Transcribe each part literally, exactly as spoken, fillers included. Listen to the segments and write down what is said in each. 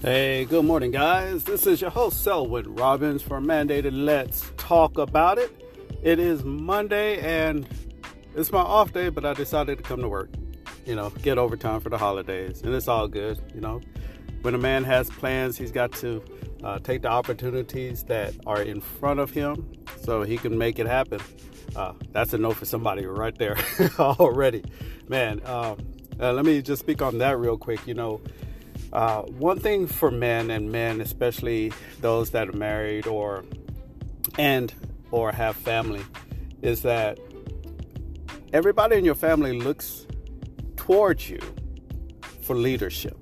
Hey, good morning, guys. This is your host, Selwyn Robbins, for Mandated Let's Talk About It. It is Monday, and it's my off day, but I decided to come to work, you know, get overtime for the holidays, and it's all good, you know. When a man has plans, he's got to uh, take the opportunities that are in front of him so he can make it happen. Uh, that's a no for somebody right there already. Man, um, uh, let me just speak on that real quick, you know. Uh, one thing for men and men, especially those that are married or and or have family, is that everybody in your family looks towards you for leadership.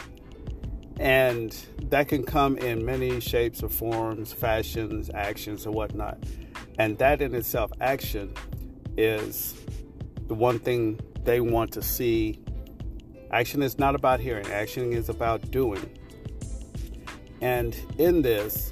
And that can come in many shapes or forms, fashions, actions, or whatnot. And that in itself, action, is the one thing they want to see. Action is not about hearing. Action is about doing. And in this,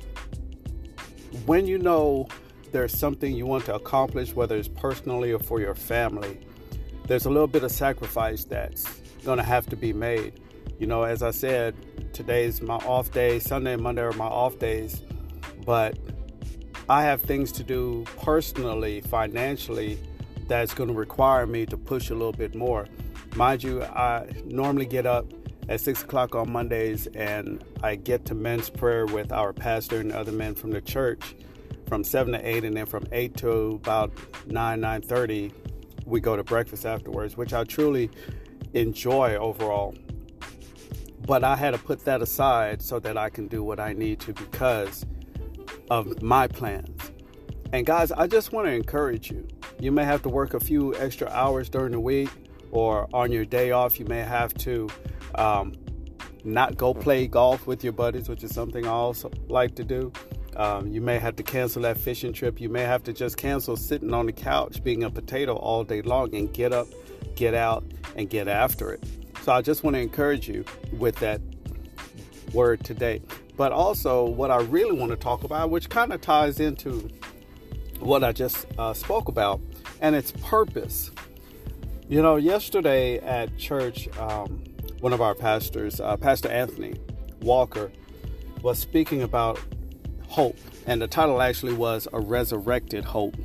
when you know there's something you want to accomplish, whether it's personally or for your family, there's a little bit of sacrifice that's going to have to be made. You know, as I said, today's my off day. Sunday and Monday are my off days. But I have things to do personally, financially, that's going to require me to push a little bit more. Mind you, I normally get up at six o'clock on Mondays, and I get to men's prayer with our pastor and other men from the church from seven to eight, and then from eight to about nine, nine thirty, we go to breakfast afterwards, which I truly enjoy overall. But I had to put that aside so that I can do what I need to because of my plans. And guys, I just want to encourage you. You may have to work a few extra hours during the week, or on your day off, you may have to um, not go play golf with your buddies, which is something I also like to do. Um, you may have to cancel that fishing trip. You may have to just cancel sitting on the couch being a potato all day long and get up, get out, and get after it. So I just want to encourage you with that word today. But also what I really want to talk about, which kind of ties into what I just uh, spoke about, and it's purpose. You know, yesterday at church, um, one of our pastors, uh, Pastor Anthony Walker, was speaking about hope. And the title actually was A Resurrected Hope,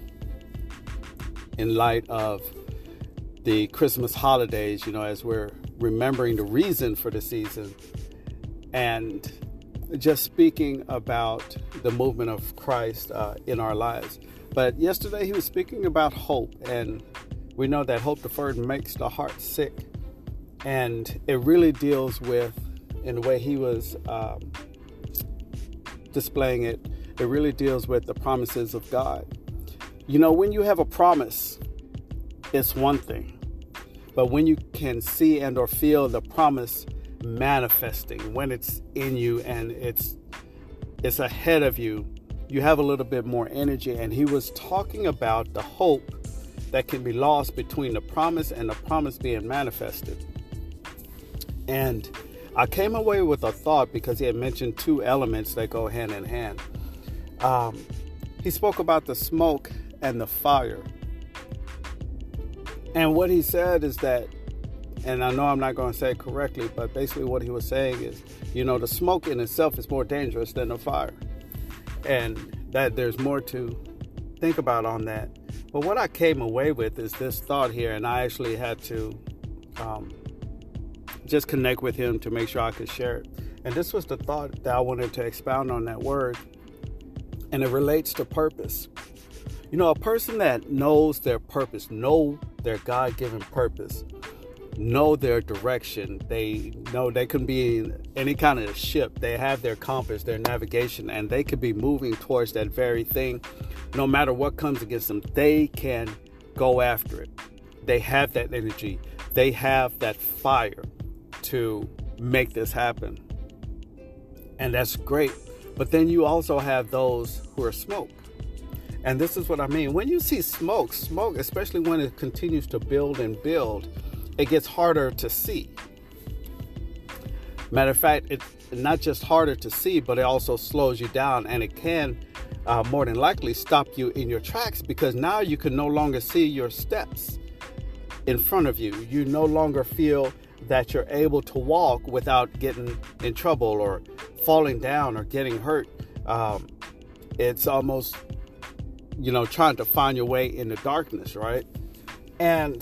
in light of the Christmas holidays, you know, as we're remembering the reason for the season. And just speaking about the movement of Christ uh, in our lives. But yesterday he was speaking about hope, and we know that hope deferred makes the heart sick. And it really deals with, in the way he was um, displaying it, it really deals with the promises of God. You know, when you have a promise, it's one thing. But when you can see and or feel the promise manifesting, when it's in you and it's it's ahead of you, you have a little bit more energy. And he was talking about the hope that can be lost between the promise and the promise being manifested. And I came away with a thought because he had mentioned two elements that go hand in hand. Um, he spoke about the smoke and the fire. And what he said is that, and I know I'm not going to say it correctly, but basically what he was saying is, you know, the smoke in itself is more dangerous than the fire. And that there's more to think about on that. But what I came away with is this thought here, and I actually had to um, just connect with him to make sure I could share it. And this was the thought that I wanted to expound on, that word, and it relates to purpose. You know, a person that knows their purpose, know their God-given purpose, know their direction, they know they can be in any kind of ship, they have their compass, their navigation, and they could be moving towards that very thing. No matter what comes against them, they can go after it. They have that energy. They have that fire to make this happen. And that's great. But then you also have those who are smoke. And this is what I mean. When you see smoke, smoke, especially when it continues to build and build, it gets harder to see. Matter of fact, it's not just harder to see, but it also slows you down, and it can uh, more than likely stop you in your tracks, because now you can no longer see your steps in front of you. You no longer feel that you're able to walk without getting in trouble or falling down or getting hurt. Um, it's almost, you know, trying to find your way in the darkness, right? And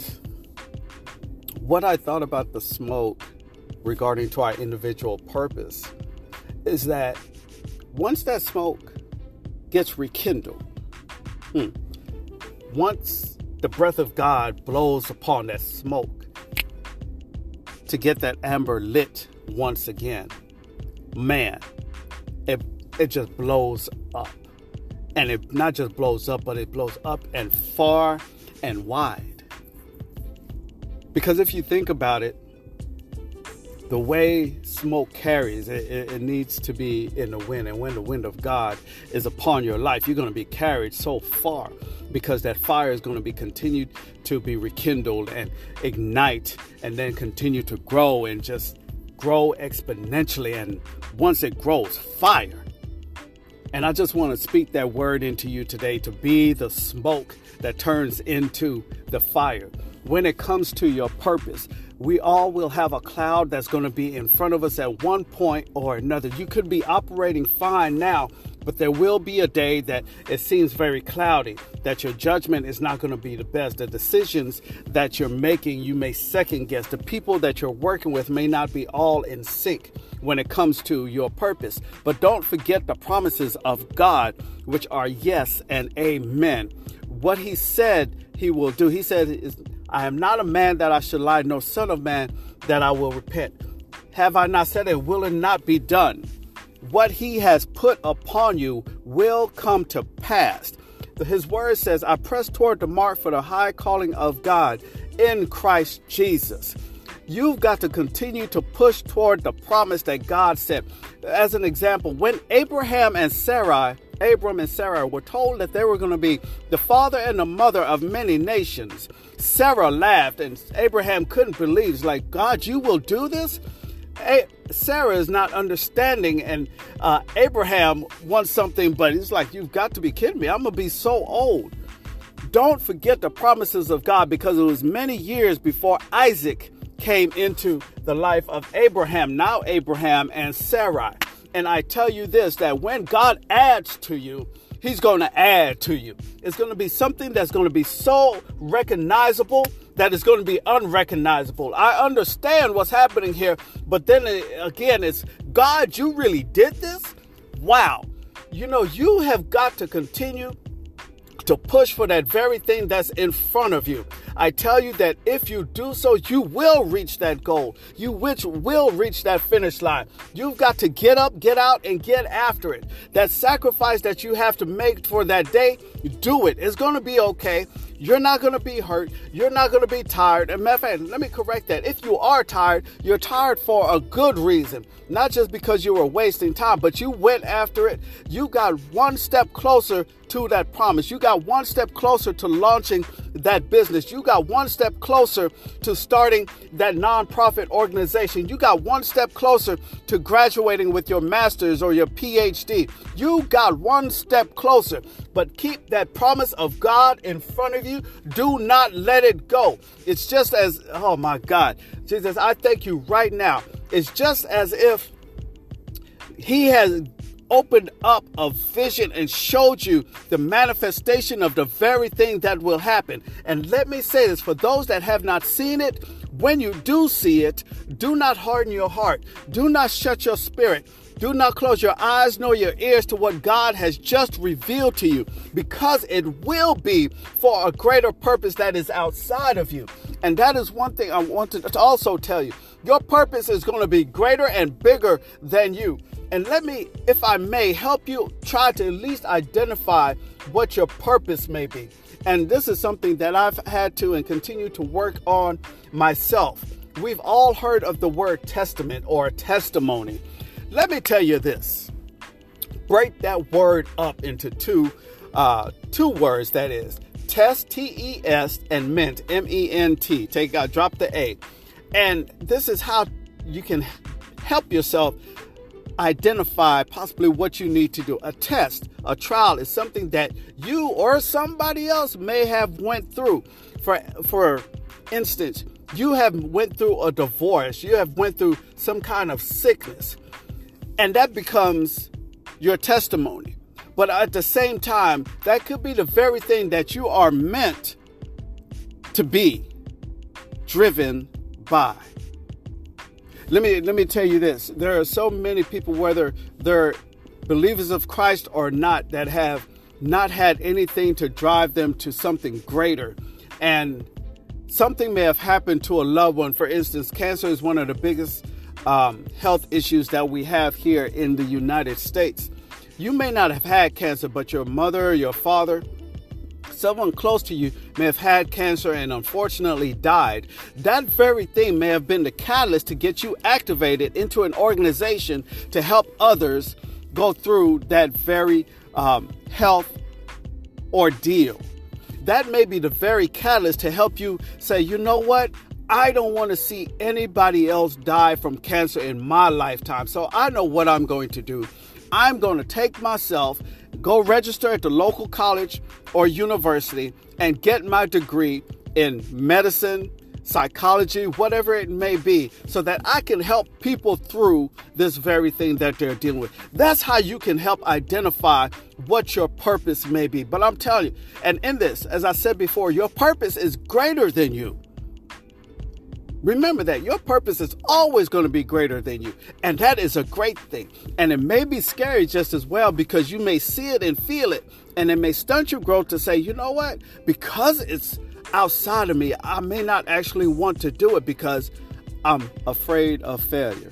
what I thought about the smoke regarding to our individual purpose is that once that smoke gets rekindled, hmm, once the breath of God blows upon that smoke to get that amber lit once again, man, it it just blows up. And it not just blows up, but it blows up and far and wide. Because if you think about it, the way smoke carries, it, it, it needs to be in the wind. And when the wind of God is upon your life, you're going to be carried so far, because that fire is going to be continued to be rekindled and ignite, and then continue to grow and just grow exponentially. And once it grows, fire. And I just want to speak that word into you today, to be the smoke that turns into the fire. When it comes to your purpose, we all will have a cloud that's going to be in front of us at one point or another. You could be operating fine now, but there will be a day that it seems very cloudy, that your judgment is not going to be the best. The decisions that you're making, you may second guess. The people that you're working with may not be all in sync when it comes to your purpose. But don't forget the promises of God, which are yes and amen. What he said he will do. He said, I am not a man that I should lie, nor son of man that I will repent. Have I not said it? Will it not be done? What he has put upon you will come to pass. His word says, I press toward the mark for the high calling of God in Christ Jesus. You've got to continue to push toward the promise that God said. As an example, when Abraham and Sarai, Abram and Sarah were told that they were going to be the father and the mother of many nations, Sarah laughed and Abraham couldn't believe. It's like, God, you will do this? A- Sarah is not understanding, and uh, Abraham wants something, but he's like, you've got to be kidding me. I'm going to be so old. Don't forget the promises of God, because it was many years before Isaac came into the life of Abraham, now Abraham and Sarai. And I tell you this, that when God adds to you, he's going to add to you. It's going to be something that's going to be so recognizable that it's going to be unrecognizable. I understand what's happening here, but then again, it's, God, you really did this? Wow. You know, you have got to continue to push for that very thing that's in front of you. I tell you that if you do so, you will reach that goal. You which will reach that finish line. You've got to get up, get out, and get after it. That sacrifice that you have to make for that day, do it. It's going to be okay. You're not going to be hurt. You're not going to be tired. And matter of fact, let me correct that. If you are tired, you're tired for a good reason. Not just because you were wasting time, but you went after it. You got one step closer to that promise. You got one step closer to launching that business. You got one step closer to starting that nonprofit organization. You got one step closer to graduating with your master's or your P H D. You got one step closer, but keep that promise of God in front of you. Do not let it go. It's just as, oh my God, Jesus, I thank you right now. It's just as if he has opened up a vision and showed you the manifestation of the very thing that will happen. And let me say this, for those that have not seen it, when you do see it, do not harden your heart. Do not shut your spirit. Do not close your eyes nor your ears to what God has just revealed to you, because it will be for a greater purpose that is outside of you. And that is one thing I wanted to also tell you. Your purpose is going to be greater and bigger than you. And let me, if I may, help you try to at least identify what your purpose may be. And this is something that I've had to and continue to work on myself. We've all heard of the word testament or testimony. Let me tell you this. Break that word up into two, uh, two words, that is. Test, T E S, and ment, M E N T. Take out, drop the A. And this is how you can help yourself identify possibly what you need to do. A test, a trial is something that you or somebody else may have went through. For for instance, you have went through a divorce. You have went through some kind of sickness. And that becomes your testimony. But at the same time, that could be the very thing that you are meant to be driven by. Let me let me tell you this. There are so many people, whether they're believers of Christ or not, that have not had anything to drive them to something greater. And something may have happened to a loved one. For instance, cancer is one of the biggest um, health issues that we have here in the United States. You may not have had cancer, but your mother, your father, someone close to you may have had cancer and unfortunately died. That very thing may have been the catalyst to get you activated into an organization to help others go through that very um, health ordeal. That may be the very catalyst to help you say, you know what? I don't want to see anybody else die from cancer in my lifetime. So I know what I'm going to do. I'm going to take myself, go register at the local college or university and get my degree in medicine, psychology, whatever it may be, so that I can help people through this very thing that they're dealing with. That's how you can help identify what your purpose may be. But I'm telling you, and in this, as I said before, your purpose is greater than you. Remember that your purpose is always going to be greater than you. And that is a great thing. And it may be scary just as well, because you may see it and feel it. And it may stunt your growth to say, you know what? Because it's outside of me, I may not actually want to do it because I'm afraid of failure.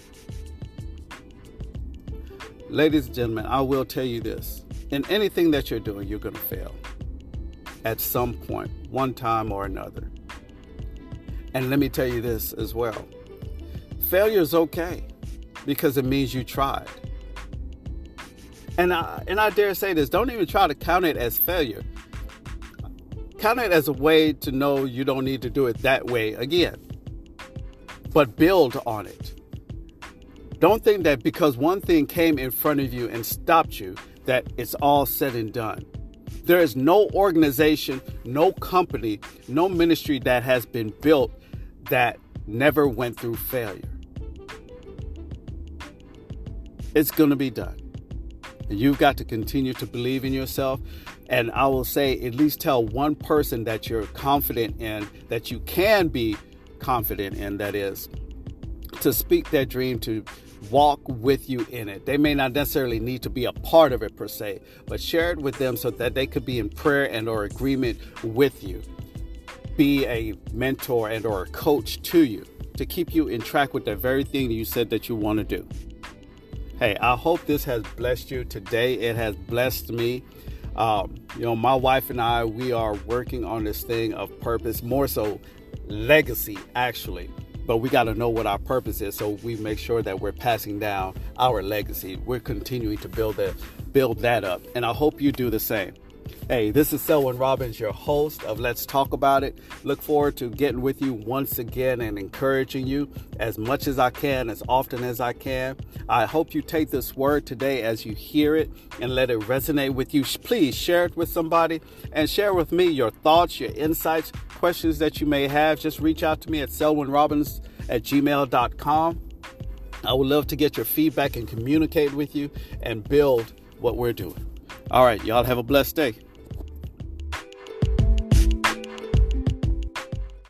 Ladies and gentlemen, I will tell you this. In anything that you're doing, you're going to fail at some point, one time or another. And let me tell you this as well. Failure is okay because it means you tried. And I, and I dare say this, don't even try to count it as failure. Count it as a way to know you don't need to do it that way again. But build on it. Don't think that because one thing came in front of you and stopped you, that it's all said and done. There is no organization, no company, no ministry that has been built that never went through failure. It's going to be done. And you've got to continue to believe in yourself. And I will say, at least tell one person that you're confident in, that you can be confident in, that is, to speak their dream, to walk with you in it. They may not necessarily need to be a part of it per se, but share it with them so that they could be in prayer and or agreement with you. Be a mentor and or a coach to you to keep you in track with that very thing you said that you want to do. Hey, I hope this has blessed you today. It has blessed me. Um, you know, my wife and I, we are working on this thing of purpose, more so legacy, actually. But we got to know what our purpose is, so we make sure that we're passing down our legacy. We're continuing to build that, build that up. And I hope you do the same. Hey, this is Selwyn Robbins, your host of Let's Talk About It. Look forward to getting with you once again and encouraging you as much as I can, as often as I can. I hope you take this word today as you hear it and let it resonate with you. Please share it with somebody and share with me your thoughts, your insights, questions that you may have. Just reach out to me at selwyn robbins at gmail dot com. I would love to get your feedback and communicate with you and build what we're doing. All right, y'all have a blessed day.